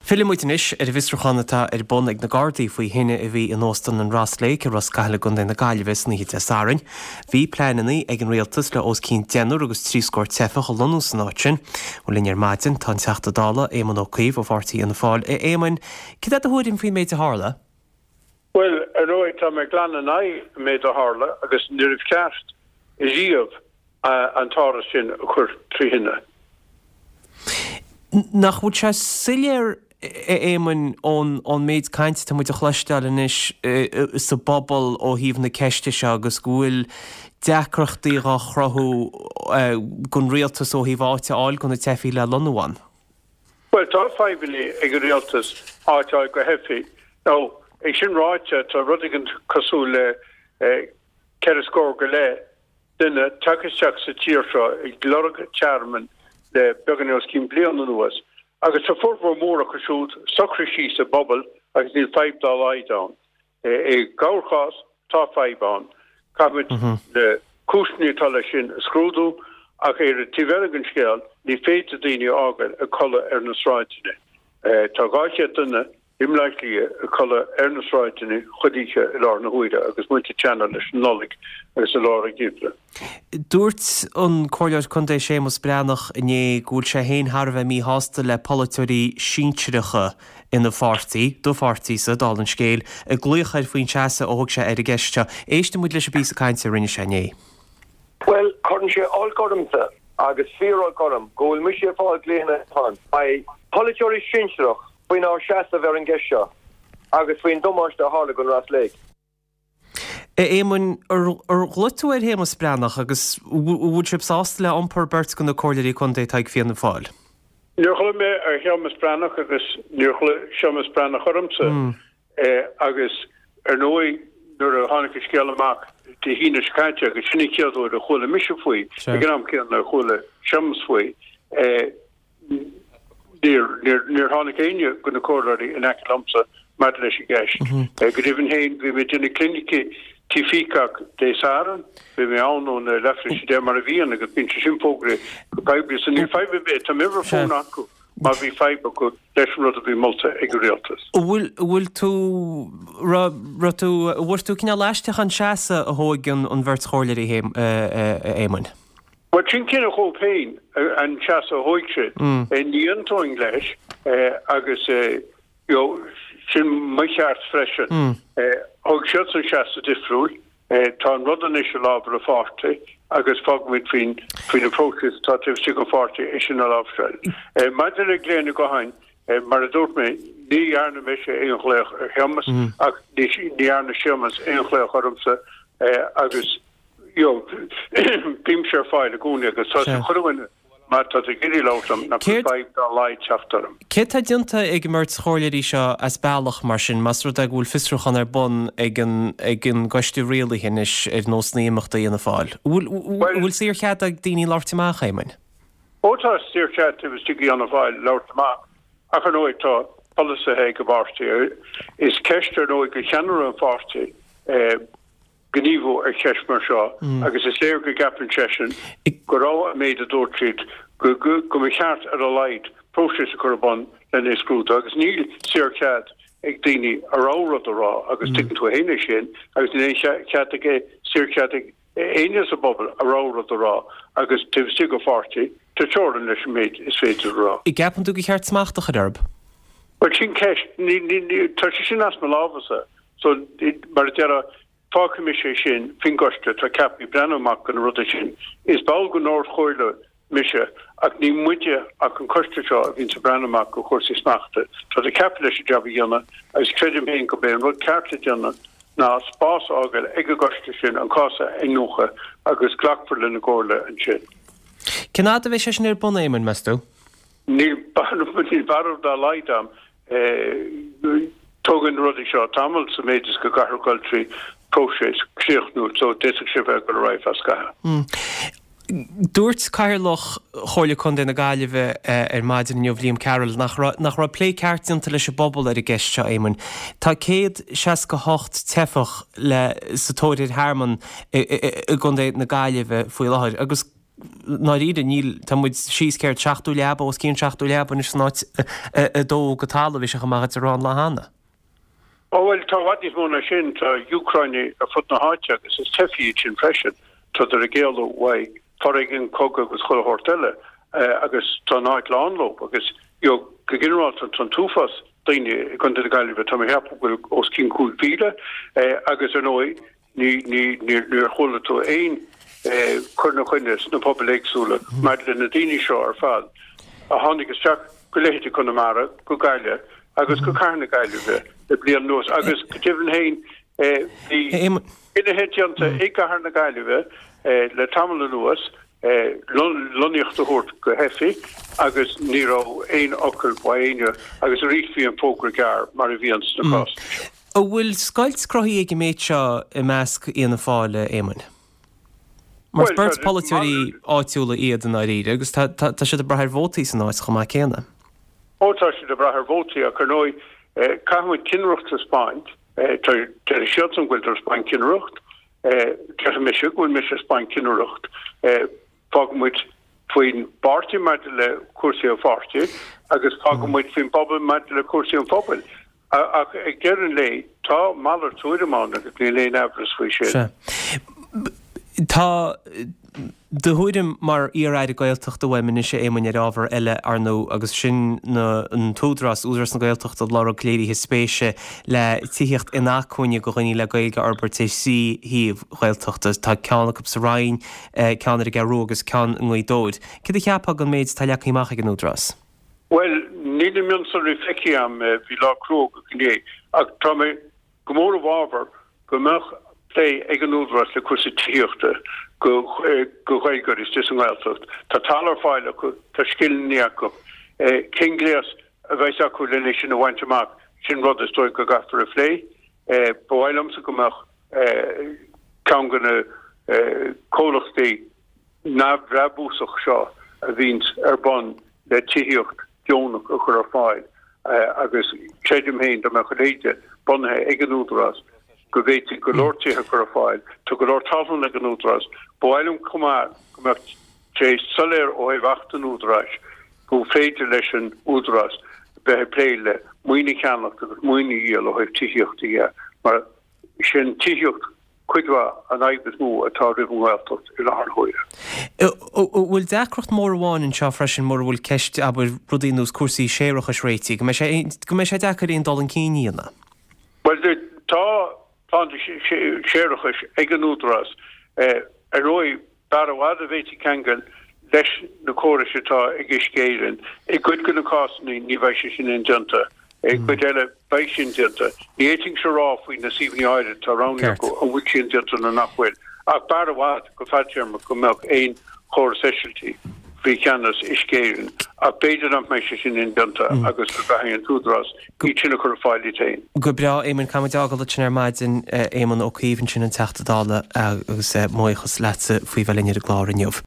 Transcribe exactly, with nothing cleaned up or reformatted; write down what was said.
Filimúitis ar bhisrúchanata ar bon ag na Gardaí faoi hinine a bhí in Óstan an Rosslake ar Ros Caithfeile gon na Gaillimhis na híte Sarin. Bhí plánaí ag an rialtas le os cín déanúr agus trí scór tefa go lonú san áitin, ó linnear maidin tá teachta dála éman ó cuomh ó bhartaí an fáil é éman. Cid a thuirim faoi méid a hála? Well, a roi tá me glan an ai méid a hála agus nirih ceart i díomh an táras sin a chur trí hinne. Nach bhúd se siléir éman ón méid cainte tá muid a chluisteil inis sa bobbal ó híomh na ceiste se agus gúil deacrachtaí a chrothú gon rialtas ó híomh áite áil gon na tefií le lonúhain. Well, tá fáibhilí ag an rialtas áite áil go hefií. Nó, ag sin ráite tá rudigant cosú le ceir scór go le duine taketeach sa tíir seo ag glorg chairman le began os cín blian an nuas. Agus sa fórhór mór a chusút socrí sí sa bobbal agus níl five dá aidán. É gaurchás tá five-án. Cabit le cúsní tala sin scrúdú ach éir tíherigan scéal ní féit a daine ágal a colla ar na sráidine. Tá gáiche duna imleiclí a colla ar na sráidine chudíche i lár na huide agus muinte teanna leis nolig agus a lár a gibla. Dúirt an choirleir chundé Séamus Breanach iné gúil sé héin Harbheith mí hásta le polaitíorí síntiricha ina fátaí, do fátaí sa dálan scéal, a gluochaid faoin teasa ó thug sé ar a gceiste. Éiste muid leis a bí a cainte rinne sé né? Well, chuann sé áil goramsa agus fíor goram, gúil mu sé fáil léhanna tá. Ba polaitíorí síntiriach faoin á seasta bhar an gceiste agus faoin domáiste a hála gon Rosslake. Éman ar glutú ar Séamus Breanach agus bhúd sib sásta le ampur beirt gon na cóirleirí chundé taig fianna fáil. Níor chula mé ar Séamus Breanach agus níor chula Séamus Breanach ormsa agus ar nói nuair a tháinig scéal amach tí hína scainte agus sinna ceadú a chula mise faoi ag an am ceann a chula Séamus faoi. Níor tháinig aine go na cóirleirí in aice lamsa mar leis i gceist. Go dtíobhann héin bhí mé duna clinici tí fícach dé Saran, bhí mé ann na lefris dé mar a bhíon agus bíonn sin fógra go paibli san ní five bit tá mibhar fón acu mar bhí five go leis an rud a bhí molta ag go rialtas. Bhfuil tú bhfuir tú cinna leisteach an seasa a thógan an bhirt chóirleirí éman? Well, sin cinna chó féin an seasa a thóigse ní antóing leis agus sin maiart freisin. Og siot an seasta difriúil, tá an rudan is a lábar a fáte, agus fagmid fin fin a próchis tá tih sig an fáte is sin a lábhsreil. Maidir ag léana go hain, mar a dúirt mé, ní arna me sé éon chléach ar Séamus, ach ní arna Séamus éon chléach ormsa, agus, jo, bím sé fáil a gúni agus tá chuhaine mar tá a giri látam na five dá laid seachtarm. Cé tá dionta ag mirt chóirleirí seo as bailach mar sin, mas rud ag bhfuil fisrúchan ar bon ag an goistú rialaí hinis ar nós naíochta íana fáil. Bhfuil sír chead ag daoine láirtamach éimein? Ó tá sír chead tibh stií an bháil láirtamach. Ach an óid tá polasa é go bhartaí is ceistar nó go cheanar an fátaí gníomh ar ceis mar seo, agus is léir go gapan sesin go rá méid a dúirtríd go go mé cheart ar a leid prósis a chubán le é scrúta, agus níl sír cead ag daoine ar árad a rá agus tugann tú a héine sin, agus ní cead ag sír cead ag aine a bobbal ar árad a rá agus tibh si go fátaí tá teoran leis méid is féidir rá. I gapan tú go cheart smachtach a darb? Well, sin ceist, tá sin as me lábhasa, so mar deara Fácimisi sin fingoiste tá ceapí breanamach an ruda sin is báil go nóir chóirle mise ach ní muide ach an coiste seo a bhín sa breanamach go chóirsaí smaachta. Tá a ceapí leis a jobba dhéanana agus creidim héin go bé an rud cearta dhéanana ná spás ágail ag a goiste sin an cása agnúcha agus ghlachfar le na gcóirle an sin. Cin áta bheith sé sin ar bon éimean meastú? Níl barh dá laidam tógan rudi seo tamil sa méidir go garcultúí prósis críochnú so déach sé bheith go raibh as gaithe. Dúirt Cairloch chóirle chundé na Gaillimhe ar maidin inniu Liam Carroll nach ra plé ceartínta leis a bobbal ar a gceiste éimean. Tá céad seaca hocht tefach le sa tóirid Harman i gundé na Gaillimhe faoi láthir agus náíide níl tamid síos céir teachú leaba os cín teachú leaba is snáid dó go talh se go mágad arán le hána. Oh well tá wadis móna sin tá Ukraine a fut na háte agus is tefií sin freisin tá er a géalú wai fargin coga agus chola hortelle agus tá náid le anló agus jo geginrá an túfas daine gon de gaiile tá heb os cin cool vile agus er nói ní ní ní chola tú ein chuna chuine na pobléagsúla me na daine seo ar fad a hánig is teach goléite chuna mara go gaile agus go carna gaiile le blian nos agus gotíhan hain ina héanta é gahar na gaiile le tamla nuas loniocht a hort go hefi agus níró ein okkel baine agus a rifi an pógra gar mar a víans na cost. A bhfuil scailscroí ag méid seo i measc íana fáile éman? Mar spurt politúí áitiúla iad an áíide, agus tá si a brethir vótaí san áis chumá céanna. Ótá si a brethir vótaí a chunóid caihuid cinrucht a Spáint, tar siad an ghfuil ar Spáin cinrucht, tar a misisiú ghfuil mis a Spáin cinrucht, fágamid faoin barti meid le cuasaí an farti, agus fágamid faoin pobl meid le cuasaí an pobl. Ach ag gearan lei, tá malar túidemáin agus ní léon ebras faoi sin. Tá de thuidim mar íráid a gailteachta bhfuimin sé éman ar ábhar eile ar nó agus sin an tódras údras na gailteachta lá léirí his spéise le tíocht inachcuine go chuine le gailge Albert sí híomh gailteachtas tá ceanna go sa rain ceanna a garró agus cean an dóid. Cid a cheappa an méid taileach imach an údras? Well, níl mion sa rifeci am vi lá crog gné ag tá me gomór bháver go meach lé ag an údras le cuasa tíochta go go chuigur is dis an gáiltocht. Tá talar fáile acu tá skillní acu. Cin gléas a bheits acu lenne sin a bhaintteach sin rud is dóid go gafar a phlé. Bhhailm sa go meach cean gona cólachtaí nabhrabúsach seo a bhíns ar bon le tíocht Jonach a chur fáil agus séidim héin do me choléide bonhe ag an údras go bhéiti go lortíthe chur fáil tu go lor talhan ag an údras bhhailm cumá go me sé soléir ó éh wacht an údras go féidir leis an údras bethe pléile muoine cheannach agus muoine íal ó héh tíochttaí mar sin tíocht cuidha an aibgus mú atá ribh ghiltocht i lethar chuire. Bhfuil decrocht mór bháin in seo freisin mór bhfuil ceist aber rudí nús cuasaí séireachas réití, go mé sé dechar on dul an cííanana? Well tá tá séireachas ag an údras a roi bar bhád a bhéití cheangail leis na cóirisetá ag iscéireann i gcuid go na cásannaí ní bheith sé sin in dianta. Ag bud eile bheith sin dianta. Ní éiting se rá faoin na síomhní aire tá ránna go an bhuiil sin dianta na nachhfuil. Ach bar bhád go fátearma go meach éon chóir specialty bhí ceannas iscéireann a beidir an meise sin in dianta agus go bheith an túdras í sinna chur fáilí tain. Go bra éman camadágal sin ar maidin éman ó chuomhann sin an teachtadála agus muochas letse faoi bheith linne a gláir inniuh.